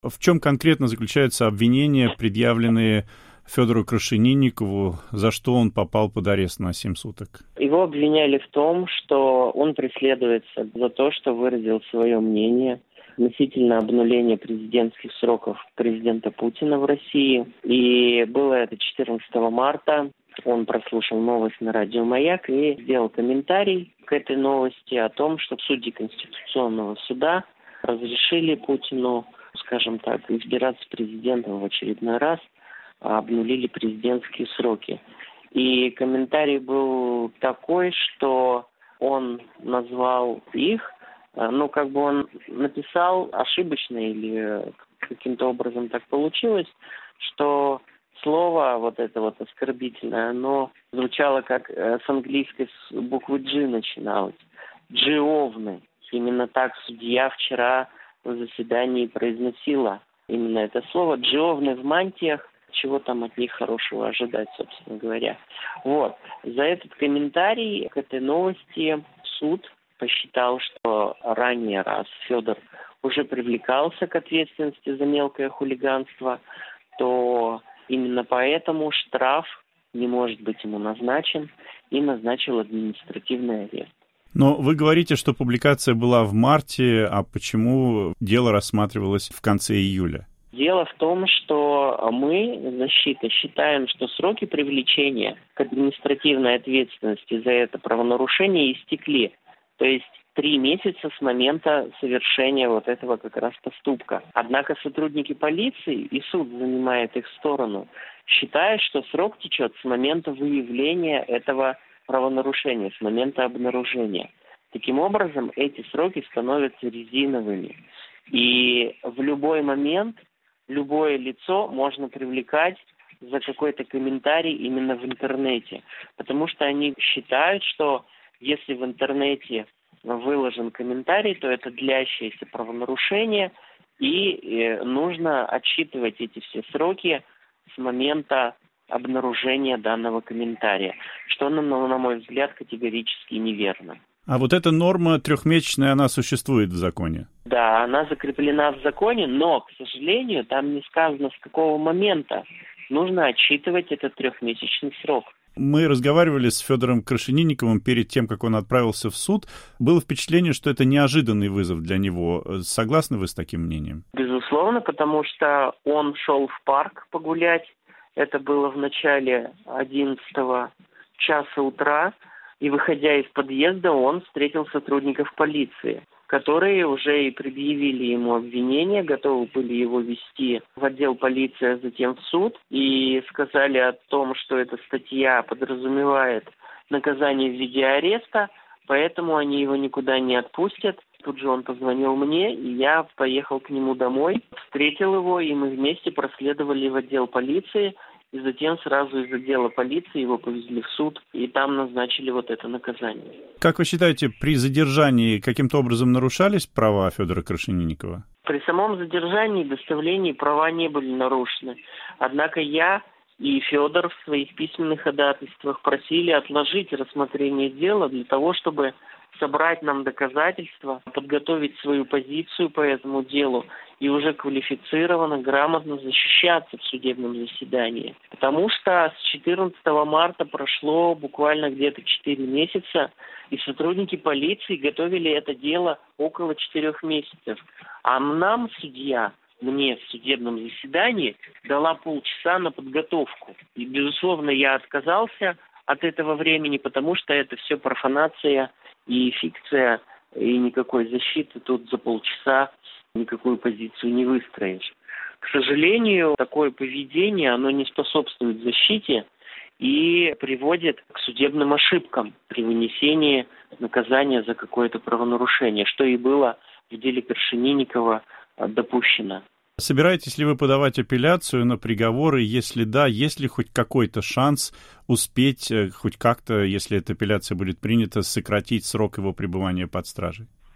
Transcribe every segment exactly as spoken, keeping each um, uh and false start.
В чем конкретно заключаются обвинения, предъявленные Федору Крашенинникову, за что он попал под арест на семь суток? Его обвиняли в том, что он преследуется за то, что выразил свое мнение относительно обнуления президентских сроков президента Путина в России. И было это четырнадцатого марта. Он прослушал новость на радио «Маяк» и сделал комментарий к этой новости о том, что судьи Конституционного суда разрешили Путину, скажем так, избираться президентом в очередной раз, а обнулили президентские сроки. И комментарий был такой, что он назвал их, ну, как бы он написал ошибочно или каким-то образом так получилось, что слово вот это вот оскорбительное, оно звучало как с английской буквы «G» начиналось. «Джиовны». Именно так судья вчера в заседании произносила именно это слово. «Джиовны» в мантиях. Чего там от них хорошего ожидать, собственно говоря. Вот. За этот комментарий к этой новости суд посчитал, что ранее раз Федор уже привлекался к ответственности за мелкое хулиганство, то именно поэтому штраф не может быть ему назначен, и назначил административный арест. Но вы говорите, что публикация была в марте, а почему дело рассматривалось в конце июля? Дело в том, что мы, защита, считаем, что сроки привлечения к административной ответственности за это правонарушение истекли. То есть три месяца с момента совершения вот этого как раз поступка. Однако сотрудники полиции, и суд занимает их сторону, считают, что срок течет с момента выявления этого правонарушения, с момента обнаружения. Таким образом, эти сроки становятся резиновыми. И в любой момент любое лицо можно привлекать за какой-то комментарий именно в интернете. Потому что они считают, что если в интернете выложен комментарий, то это длящееся правонарушение, и нужно отсчитывать эти все сроки с момента обнаружения данного комментария, что, на, на мой взгляд, категорически неверно. А вот эта норма трехмесячная, она существует в законе? Да, она закреплена в законе, но, к сожалению, там не сказано, с какого момента нужно отсчитывать этот трехмесячный срок. Мы разговаривали с Федором Крашенинниковым перед тем, как он отправился в суд. Было впечатление, что это неожиданный вызов для него. Согласны вы с таким мнением? Безусловно, потому что он шел в парк погулять. Это было в начале одиннадцатого часа утра. И, выходя из подъезда, он встретил сотрудников полиции, которые уже и предъявили ему обвинения, готовы были его вести в отдел полиции, а затем в суд, и сказали о том, что эта статья подразумевает наказание в виде ареста, поэтому они его никуда не отпустят. Тут же он позвонил мне, и я поехал к нему домой, встретил его, и мы вместе проследовали в отдел полиции, и затем сразу из отдела полиции его повезли в суд, и там назначили вот это наказание. Как вы считаете, при задержании каким-то образом нарушались права Федора Крашенинникова? При самом задержании и доставлении права не были нарушены. Однако я и Федор в своих письменных ходатайствах просили отложить рассмотрение дела для того, чтобы собрать нам доказательства, подготовить свою позицию по этому делу и уже квалифицированно, грамотно защищаться в судебном заседании. Потому что с четырнадцатого марта прошло буквально где-то четыре месяца, и сотрудники полиции готовили это дело около четырех месяцев. А нам судья, мне в судебном заседании, дала полчаса на подготовку. И, безусловно, я отказался от этого времени, потому что это все профанация и фикция, и никакой защиты тут за полчаса никакую позицию не выстроишь. К сожалению, такое поведение, оно не способствует защите и приводит к судебным ошибкам при вынесении наказания за какое-то правонарушение, что и было в деле Крашенинникова допущено. Собираетесь ли вы подавать апелляцию на приговоры? Если да, есть ли хоть какой-то шанс успеть хоть как-то, если эта апелляция будет принята, сократить срок его пребывания под стражей?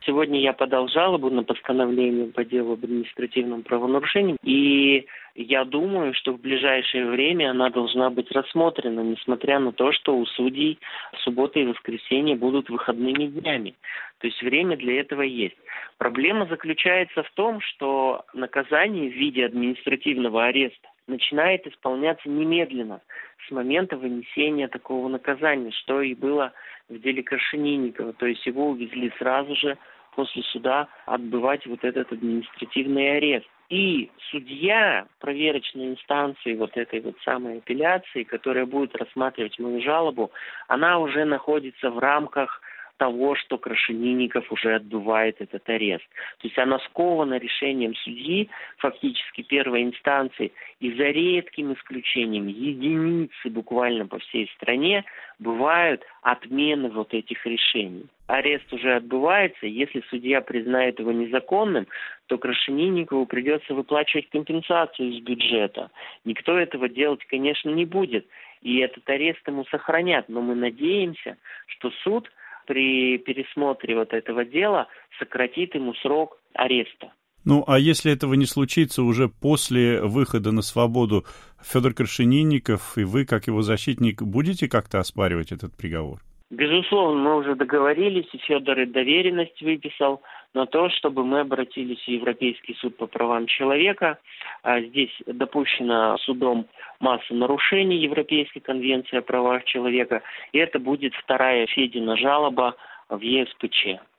Сегодня я подал жалобу на постановление по делу об административном правонарушении, и я думаю, что в ближайшее время она должна быть рассмотрена, несмотря на то, что у судей суббота и воскресенье будут выходными днями. То есть время для этого есть. Проблема заключается в том, что наказание в виде административного ареста начинает исполняться немедленно, с момента вынесения такого наказания, что и было в деле Крашенинникова. То есть его увезли сразу же после суда отбывать вот этот административный арест. И судья проверочной инстанции вот этой вот самой апелляции, которая будет рассматривать мою жалобу, она уже находится в рамках того, что Крашенинников уже отбывает этот арест. То есть она скована решением судьи, фактически первой инстанции, и за редким исключением единицы буквально по всей стране бывают отмены вот этих решений. Арест уже отбывается, если судья признает его незаконным, то Крашенинникову придется выплачивать компенсацию из бюджета. Никто этого делать, конечно, не будет, и этот арест ему сохранят, но мы надеемся, что суд при пересмотре вот этого дела сократит ему срок ареста. Ну, а если этого не случится уже после выхода на свободу, Федор Крашенинников и вы, как его защитник, будете как-то оспаривать этот приговор? Безусловно, мы уже договорились, и Федор и доверенность выписал на то, чтобы мы обратились в Европейский суд по правам человека. Здесь допущена судом масса нарушений Европейской конвенции о правах человека, и это будет вторая Федина жалоба в Е С П Ч.